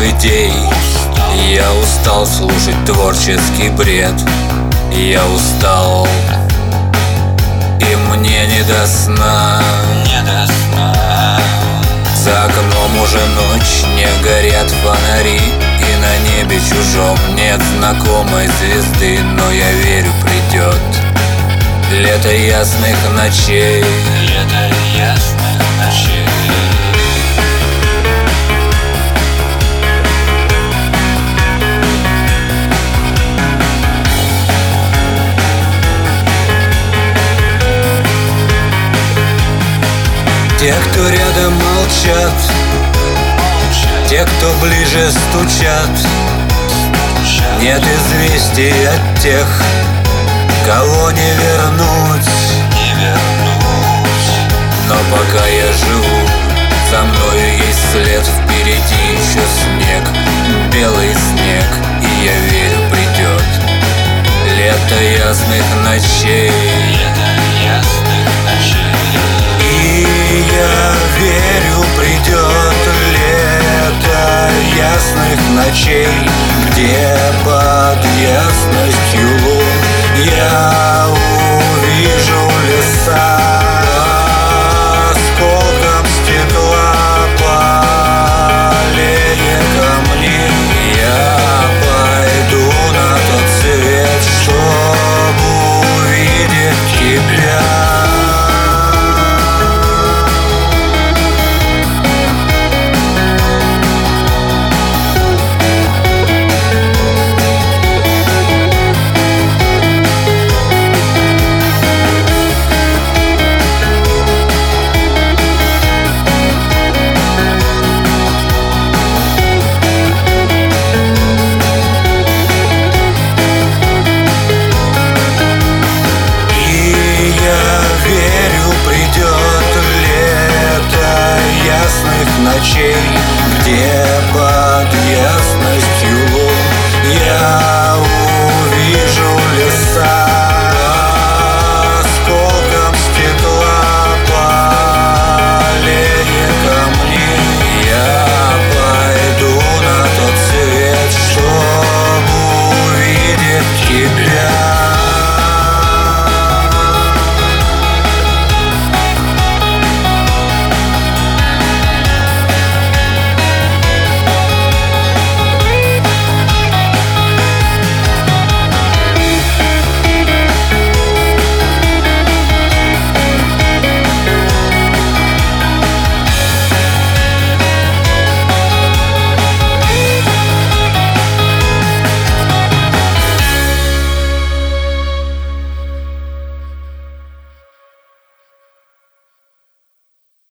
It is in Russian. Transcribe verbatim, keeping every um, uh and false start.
идей. Я устал слушать творческий бред. Я устал, и мне не до сна. Не до сна. За окном уже ночь, не горят фонари, и на небе чужом нет знакомой звезды. Но я верю, придет лето ясных ночей. Лето ясных ночей. Те, кто рядом молчат, те, кто ближе стучат, нет известий от тех, кого не вернуть. Не вернуть. Но пока я живу, за мною есть след. Впереди еще снег, белый снег, и я верю, придет лето ясных ночей. Лето ясных ночей. И я верю, придет лето ясных ночей, где под ясностью лун я увижу леса. Осколком стекла по аллее камней я пойду на тот свет, чтобы увидеть тебя. Ночей, где под ясностью